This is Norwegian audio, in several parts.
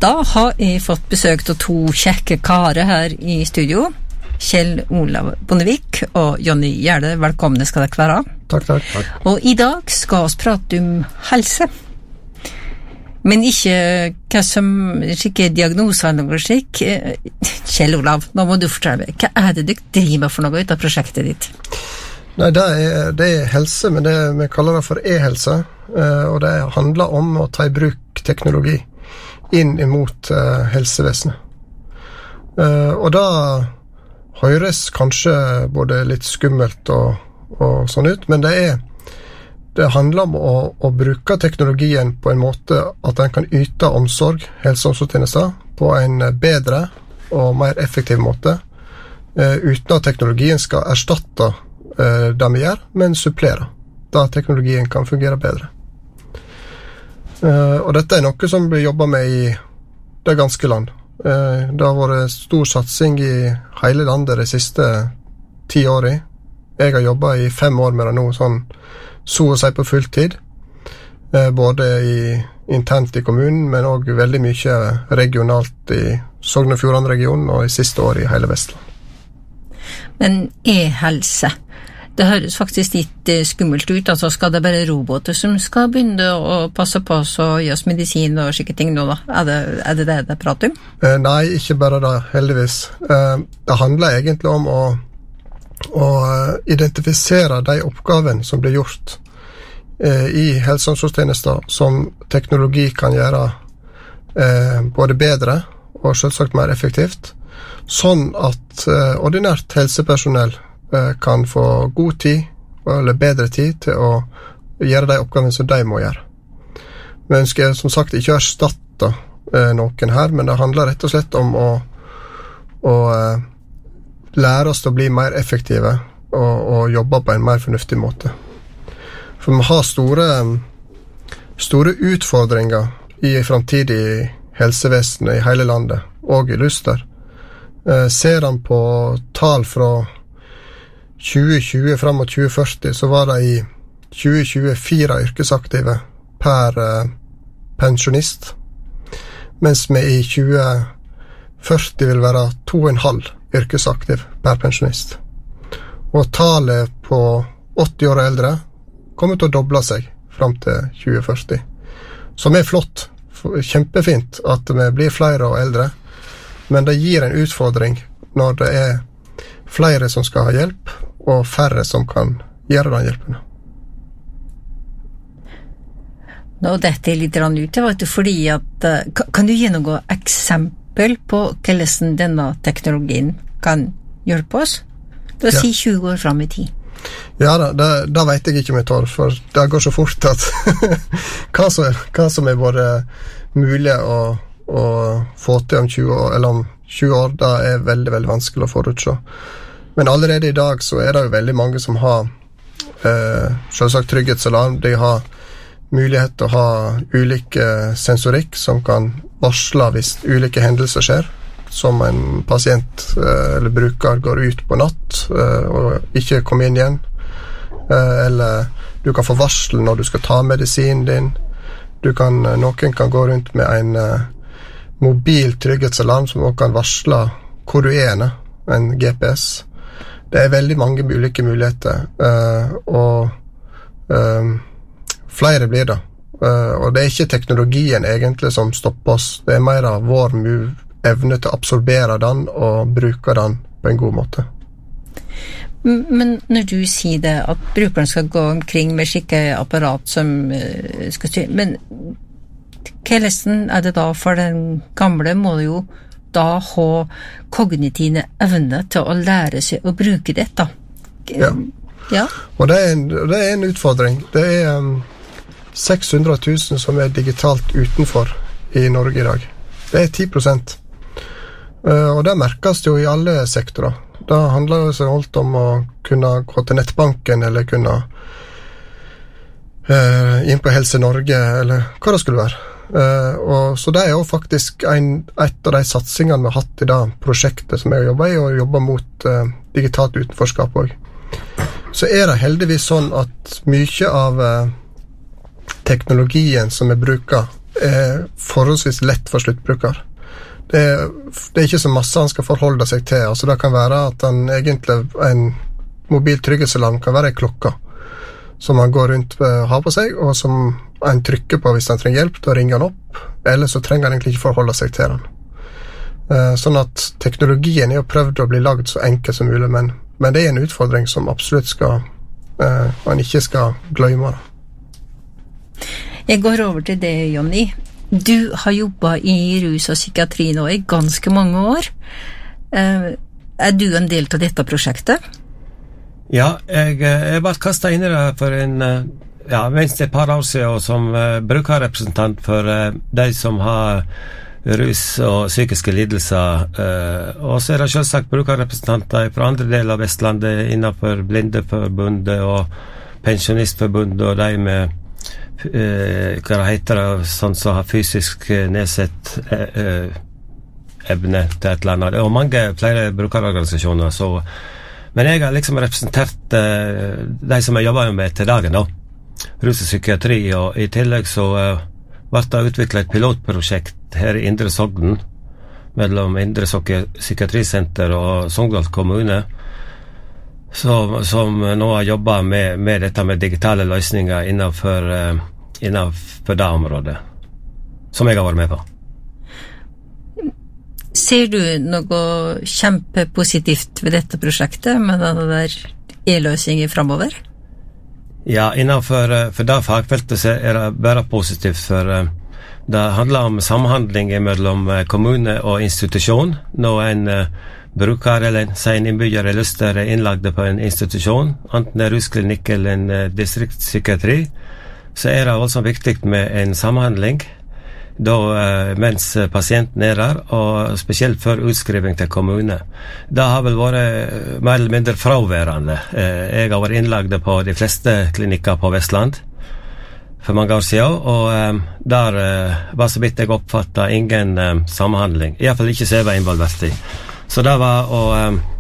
Da har jeg fått besøk av to kjekke karer her i studio. Kjell Olav Bondevik og Jonny Gjerde, velkomne skal dere være. Takk. Og i dag skal vi prate om helse. Men ikke hva som skikke diagnoser eller noe skikk. Kjell Olav, nå må du fortelle meg. Hva er det du driver med for noe ut av prosjektet ditt? Nei, det er helse, men vi kaller det for e-helse. Og det handler om å ta i bruk teknologi inn imot helsevesenet. Og da høres kanskje både litt skummelt og sånn ut, men det handler om å bruke teknologien på en måte at den kan yte omsorg, helse- og omsorgstjenester, på en bedre og mer effektiv måte, uten at teknologien skal erstatte det vi gjør, men supplere, da teknologien kan fungere bedre. Og dette er noe som blir jobbet med i det ganske land. Det har vært stor satsing i hele landet de siste 10 årene. Jeg har jobbet i 5 år med det nå, sånn så å si på fulltid. Både internt i kommunen, men også veldig mye regionalt i Sogn og Fjordane-regionen og i siste år i hele Vestland. Men e-helse, det høres faktisk litt skummelt ut. Altså skal det bare roboter som skal begynne å passe på oss og gi oss medisin og slike ting nå da? Er det det prater om? Nei, ikke bare det, heldigvis. Det handler egentlig om å identifisere de oppgavene som blir gjort i helse- og omsorgstjenester som teknologi kan gjøre både bedre og selvsagt mer effektivt, sånn at ordinært helsepersonell kan få god tid, eller bedre tid, til å gjøre de oppgavene som de må gjøre. Vi ønsker som sagt ikke å erstatte noen her, men det handler rett og slett om å lære oss til å bli mer effektive og jobbe på en mer fornuftig måte. For vi har store utfordringer i fremtidig helsevesen i hele landet, og i Luster. Ser han på tall fra 2020 frem mot 2040, så var det i 2024 yrkesaktive per pensjonist, mens vi i 2040 vil være 2,5 yrkesaktiv per pensjonist. Og tallet på 80 år og eldre kommer til å doble seg frem til 2040. Som er flott, kjempefint at vi blir flere og eldre, men det gir en utfordring når det er flere som skal ha hjelp, og færre som kan gjøre den hjelpen. Nå, dette er litt ut, vet du, fordi at kan du gi noe eksempel på hvordan denne teknologien kan hjelpe oss? La oss si 20 år frem i tid. Ja, da vet jeg ikke om jeg tar, for det går så fort at hva som er både mulig å få til om 20 år, eller om 20 år, da er veldig, veldig vanskelig å forutse. Men allerede i dag så er det jo veldig mange som har selvsagt trygghetsalarm. De har mulighet til å ha ulike sensorikk som kan varsle hvis ulike hendelser skjer, som en pasient eller bruker går ut på natt og ikke kommer inn igjen, eller du kan få varsel når du skal ta medisinen din. Noen kan gå rundt med en mobil trygghetsalarm som også kan varsle hvor du er, en GPS. Det er veldig mange ulike muligheter, og flere blir det. Og det er ikke teknologien egentlig som stopper oss, det er mer av vår evne til å absorbere den og bruke den på en god måte. Men når du sier det, at brukeren skal gå omkring med skikkeapparat som skal styre, men hvordan er det da for den gamle? Må det jo da ha kognitive evner til å lære seg å bruke dette. Ja. Og det er en utfordring. Det er 600 000 som er digitalt utenfor i Norge i dag. Det er 10%. Og det merkes jo i alle sektorer. Det handler jo så alt om å kunne gå til nettbanken, eller kunne inn på Helse Norge, eller hva det skulle være. Og så det er jo faktisk et av de satsingene vi har hatt i det prosjektet som jeg jobber i, og jobber mot digitalt utenforskap også. Så er det heldigvis sånn at mye av teknologien som vi bruker forholdsvis lett for sluttbruker. Det er ikke så masse han skal forholde seg til. Altså det kan være at en mobil trygghetsalarm kan være en klokke som han går rundt har på seg, og som han trykker på hvis han trenger hjelp, da ringer han opp, eller så trenger han egentlig ikke forholde seg til den. Sånn at teknologien er jo prøvd å bli lagd så enkelt som mulig, men det er en utfordring som absolutt man ikke skal glemme. Jeg går over til det, Jonny. Du har jobbet i rus og psykiatri nå i ganske mange år. Er du en del av dette prosjektet? Ja, jeg ble kastet inn i det for minst et par år siden som brukerrepresentant for de som har rus og psykiske lidelser. Og så er det selvsagt brukerrepresentanter fra andre deler av Vestlandet innenfor Blindeforbundet og Pensjonistforbundet og de med hva det heter det, sånn som har fysisk nedsett evne til et eller annet. Og mange flere brukerorganisasjoner, så men jeg har liksom representert de som jeg jobber med til dagen da, rus og psykiatri, og i tillegg så ble det utviklet et pilotprosjekt her i Indre Sogden mellom Indre Psykiatrisenter og Sogndal kommune som nå har jobbet med dette med digitale løsninger innenfor det området som jeg har vært med på. Ser du noe kjempepositivt ved dette prosjektet med denne der e-løsningen fremover? Ja, innenfor for det fagfeltet så er det bare positivt, for det handler om samhandling mellom kommune og institusjon. Når en bruker eller en innbygger er lyst til å innlagde på en institusjon, enten det er rusklinikk eller en distriktspsykiatri, så er det altså viktig med en samhandling da, mens pasienten er der, og spesielt før utskriving til kommune. Det har vel vært mer eller mindre fraværende. Jeg har vært innlagd på de fleste klinikker på Vestland for mange år siden, og der var så vidt jeg oppfattet ingen samhandling, i hvert fall ikke så jeg var involvert i. Så det var å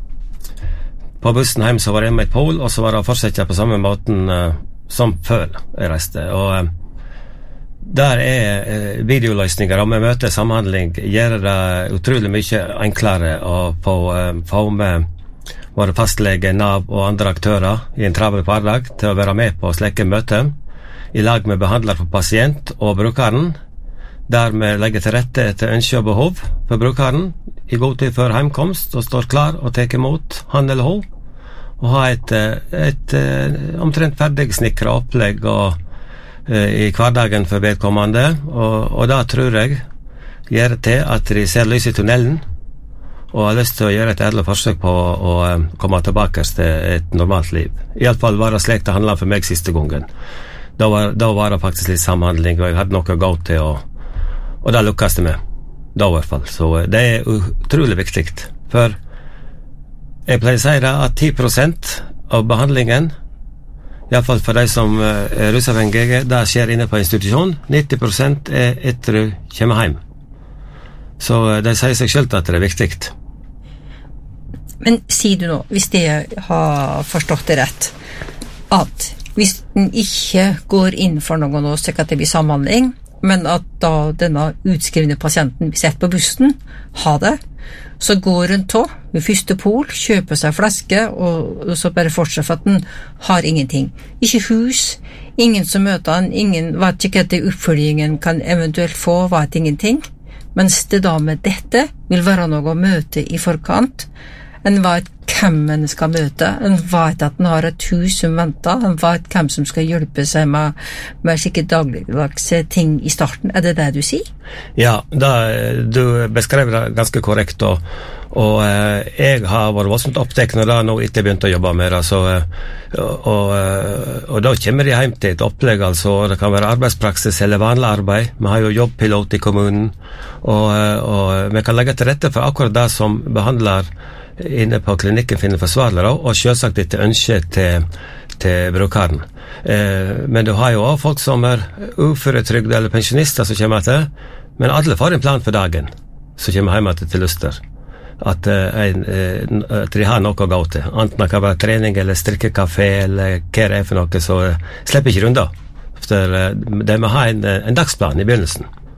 på bussen hjem så var jeg med et pol, og så var det å fortsette på samme måten som før jeg reiste, og der er videoløsninger og med møte samhandling gjør det utrolig mye enklere å få med våre fastlege, NAV og andre aktører i en travel hverdag til å være med på slike møter i lag med behandler for pasient og brukeren, der vi legger til rette etter ønske og behov for brukeren i god tid før hjemkomst og står klar og tar imot han eller hun og har et omtrent ferdig snikret opplegg og i hverdagen for vedkommende, og da tror jeg gjør til at de ser lys i tunnelen og har lyst til å gjøre et ærlig forsøk på å komme tilbake til et normalt liv. I alle fall var det slik det handlet for meg siste gangen. Da var det faktisk litt samhandling, og jeg hadde noe å gå til, og det lykkes det med da i hvert fall. Så det er utrolig viktig, for jeg pleier å si det at 10% av behandlingen, i hvert fall for de som er rusavhengige, det skjer inne på institusjon. 90% er etter du kommer hjem. Så det sier seg selv at det er viktig. Men sier du nå, hvis jeg har forstått det rett, at hvis den ikke går inn for noe nå, så kan det bli samhandling, men at da denne utskrivende pasienten blir sett på bussen, det, så går hun ved første pol, kjøper seg flaske, og så bare fortsetter for at den har ingenting. Ikke hus, ingen som møter han, ingen vet ikke hva oppfølgingen kan eventuelt få, vet ingenting. Mens det da med dette vil være noe å møte i forkant. En vet hvem en skal møte, en vet at en har et hus som venter, en vet hvem som skal hjelpe seg med sikkert dagligdagse ting i starten. Er det det du sier? Ja, du beskrev det ganske korrekt, og jeg har vært voldsomt opptatt når jeg nå ikke begynte å jobbe med det, og da kommer de hjem til et opplegg, altså, det kan være arbeidspraksis eller vanlig arbeid. Vi har jo jobbpilot i kommunen, og vi kan legge til rette for akkurat det som behandler inne på klinikken finner forsvarlig, og selvsagt etter ønske til brukeren. Men du har jo også folk som er uføretrygd eller pensjonister som kommer til, men alle får en plan for dagen som kommer hjemme til lyster. At de har noe å gå til. Enten det kan være trening eller strikkekafé eller hva det er for noe, så slipper ikke rundt da. De må ha en dagsplan i begynnelsen.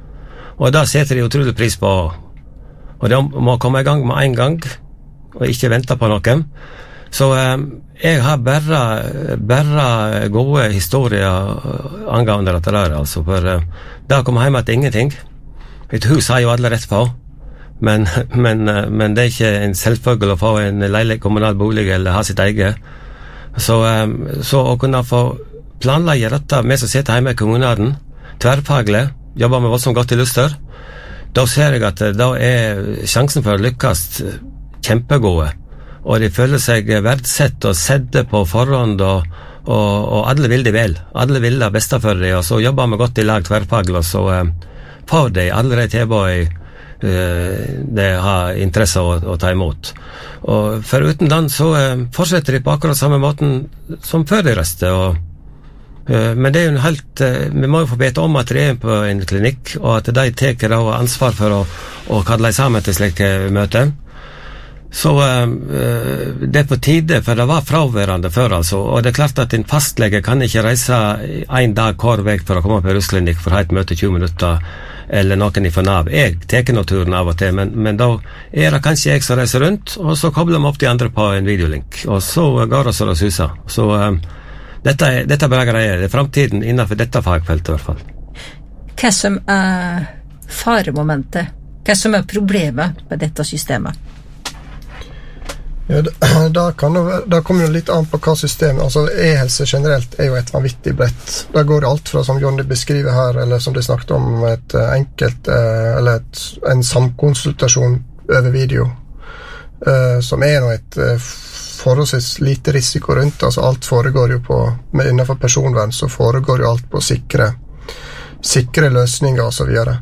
Og da setter de utrolig pris på, og de må komme I gang med en gang, og ikke vente på noen. Så jeg har bare gode historier angående dette der, altså, for da kommer hjem til ingenting. Et hus har jo alle rett på, men det ikke en selvfølge å få en leilig kommunal bolig eller ha sitt eget. Så å kunne få planlegge dette med som sitter hjemme I kommunen, tverrfaglig, jobber med hva som godt I lyster, da ser jeg at da sjansen for å lykkes kjempegode. Og de føler seg verdsett og sedde på forhånd, og alle vil de vel. Alle vil det beste for dem, og så jobber vi godt I lag tverrfaglig, og så får de alle de tilbud de har interesse å ta imot. Og foruten den så fortsetter de på akkurat samme måten som før de reiste, men det jo en helt, vi må jo få vite om at de på en klinikk, og at de teker ansvar for å kalle sammen til slike møter. Så det på tide, for det var fraværende før, altså, og det klart at en fastlege kan ikke reise en dag hver vek for å komme på rusklinikk for å ha et møte 20 minutter, eller noen fra NAV. Jeg teker nå turen av og til, men da det kanskje jeg som reiser rundt, og så kobler vi opp de andre på en videolink, og så går det så det suser. Så dette bra greier. Det fremtiden innenfor dette fagfeltet I hvert fall. Hva som faremomentet? Hva som problemet med dette systemet? Ja, da kommer jo litt an på hva system, altså e-helse generelt jo et vanvittig brett. Da går det alt fra, som Jonny beskriver her, eller som de snakket om, et enkelt, eller en samkonsultasjon over video, som nå et forholdsvis lite risiko rundt, altså alt foregår jo innenfor personvern, så foregår jo alt på sikre løsninger og så videre.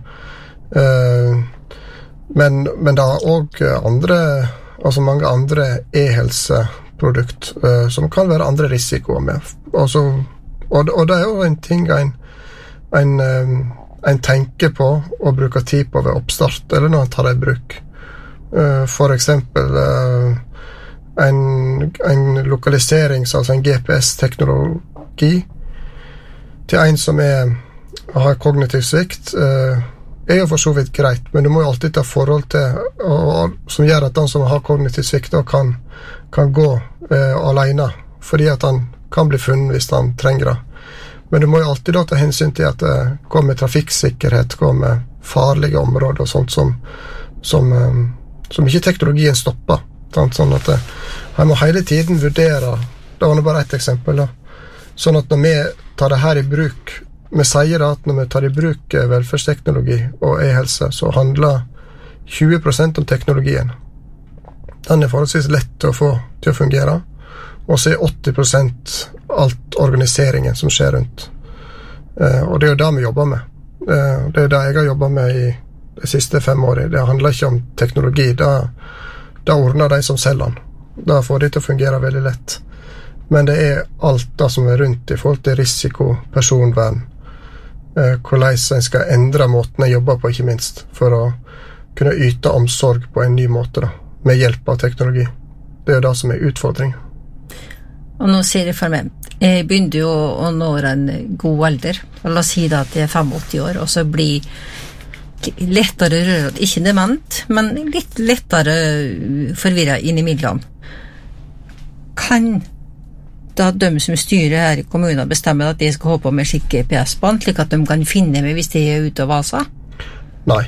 Men det har også altså mange andre e-helseprodukt som kan være andre risikoer med. Og det jo en ting en tenker på og bruker tid på ved oppstart, eller når en tar det I bruk. For eksempel en lokaliserings, altså en GPS-teknologi til en som har kognitiv svikt, jo for så vidt greit, men du må jo alltid ta forhold til, som gjør at den som har kognitiv svikt da kan gå alene, fordi at han kan bli funnet hvis han trenger det. Men du må jo alltid da ta hensyn til at det går med trafikksikkerhet, går med farlige områder og sånt som ikke teknologien stopper. Sånn at jeg må hele tiden vurdere, det var bare et eksempel da, sånn at når vi tar det her I bruk, vi sier at når vi tar I bruk velferdsteknologi og e-helse, så handler 20% om teknologien. Den forholdsvis lett til å få til å fungere, og så 80% alt organiseringen som skjer rundt. Og det jo det vi jobber med. Det det jeg har jobbet med I de siste 5 årene. Det handler ikke om teknologi, da ordner de som selger den. Da får de til å fungere veldig lett. Men det alt det som rundt I forhold til risiko, personvern, hvordan en skal endre måten jeg jobber på, ikke minst, for å kunne yte omsorg på en ny måte da, med hjelp av teknologi. Det jo det som utfordringen. Og nå sier jeg for meg, jeg begynner jo å nå en god alder, la oss si da at jeg 85 år, og så blir lettere rørt, ikke dement, men litt lettere forvirret innimellom. Kan da de som styrer her I kommunen bestemmer at de skal håpe med skikke GPS-bånd, slik at de kan finne meg hvis de ute og vaser? Nei.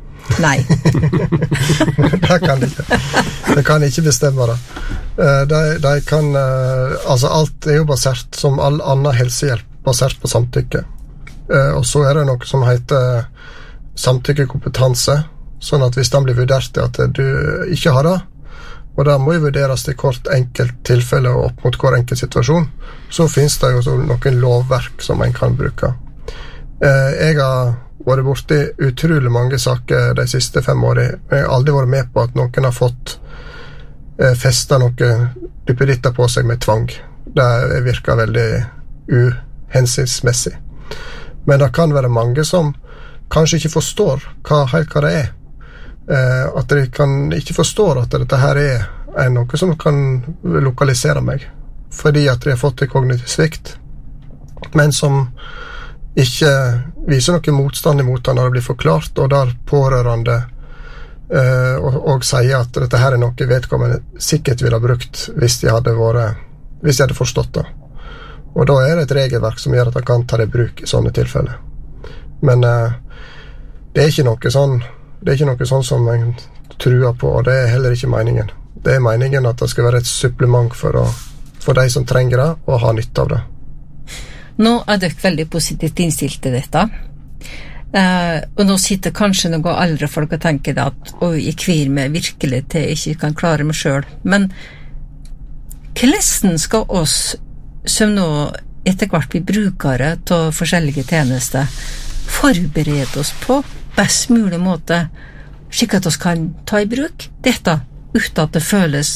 Det kan de ikke. De kan ikke bestemme det. De kan, altså alt jo basert, som all annen helsehjelp, basert på samtykke. Og så det noe som heter samtykkekompetanse, sånn at hvis den blir vurdert til at du ikke har det, og da må jo vurderes til hvert enkelt tilfelle og opp mot hver enkelt situasjon, så finnes det jo noen lovverk som en kan bruke. Jeg har vært borte I utrolig mange saker de siste 5 årene. Jeg har aldri vært med på at noen har fått festet noen duppeditter på seg med tvang. Det virker veldig uhensiktsmessig. Men det kan være mange som kanskje ikke forstår helt hva det at de ikke forstår at dette her noe som kan lokalisere meg, fordi at de har fått en kognitiv svikt, men som ikke viser noe motstand imot han når det blir forklart, og der pårørende og sier at dette her noe vedkommende sikkert ville ha brukt hvis de hadde forstått det. Og da det et regelverk som gjør at han kan ta det i bruk i sånne tilfeller. Men det ikke noe sånn som en truer på, og det heller ikke meningen. Det meningen at det skal være et supplement for de som trenger det, og ha nytte av det. Nå dere veldig positivt innstilt til dette. Og nå sitter kanskje noen eldre folk og tenker at jeg kvir meg virkelig til jeg ikke kan klare meg selv. Men hvordan skal oss som nå etter hvert blir brukere av forskjellige tjenester forberede oss på best mulig måte slik at oss kan ta i bruk dette uten at det føles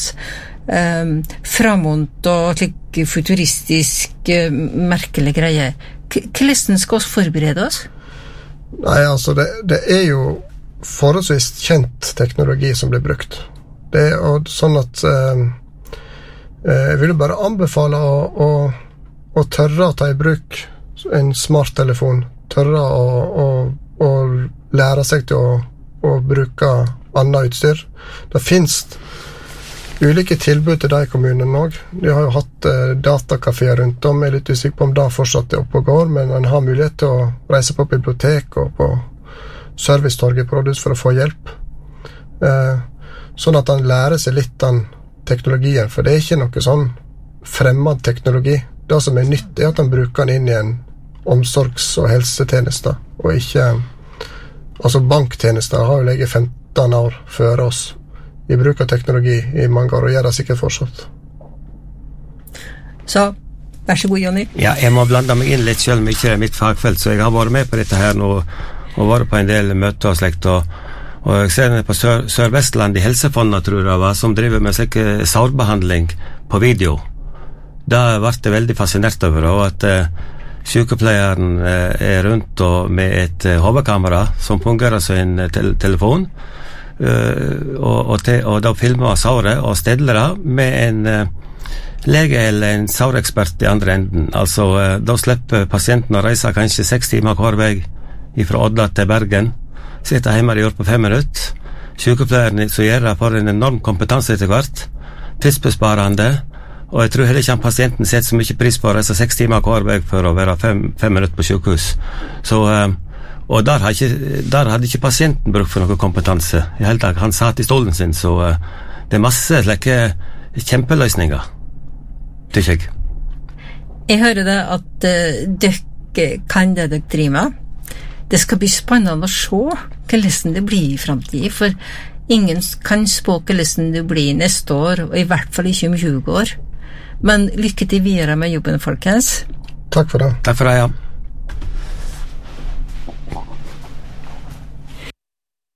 framåt og slik futuristisk merkelig greie? Hvordan skal oss forberede oss? Nei, altså det jo forholdsvis kjent teknologi som blir brukt. Det sånn at jeg vil bare anbefale å tørre å ta i bruk en smarttelefon, tørre å lære seg til å bruke annet utstyr. Det finnes ulike tilbud til de kommunene også. De har jo hatt datakaféer rundt om. Jeg litt usikker på om det fortsatt oppe og går, men en har mulighet til å reise på bibliotek og på servicetorget på rådhus for å få hjelp. Sånn at han lærer seg litt den teknologien, for det ikke noe sånn fremmed teknologi. Det som nytt at han bruker den inn i en omsorgs- og helsetjeneste, og ikke altså banktjenester har jo ligget 15 år før oss i bruk av teknologi i mange år, og gjør det sikkert fortsatt. Så, vær så god, Jonny. Ja, jeg må blande meg inn litt selv om ikke det mitt fagfelt, så jeg har vært med på dette her nå, og vært på en del møter og slekt, og jeg ser det på Sør-Vestland i Helsefondet, tror jeg, som driver med sikker sårbehandling på video. Da ble jeg veldig fascinert over, og at sykepleieren rundt og med et hovedkamera som fungerer som en telefon, og da filmer såret og stedler det med en lege eller en sårekspert i andre enden. Altså, da slipper pasienten å reise kanskje 6 timer hver vei fra Odda til Bergen, sitter hjemme og gjør på 5 minutter. Sykepleieren så gjør det for en enorm kompetanse etter hvert, tidsbesparende, og jeg tror heller ikke pasienten setter så mye pris på å reise 6 timer hver vei for å være 5 minutter på sykehus. Så og der hadde ikke pasienten bruk for noe kompetanse i hele dag. Han satt i stolen sin, så det masse slike kjempeløsninger, tykker jeg. Jeg hører det at dere kan det dere driver med. Det skal bli spennende å se hvordan det blir i fremtiden, for ingen kan spå hvordan det blir neste år, og i hvert fall ikke om 20 år. Men lykke til videre med jobben, folkens. Takk for det. Takk for det, ja.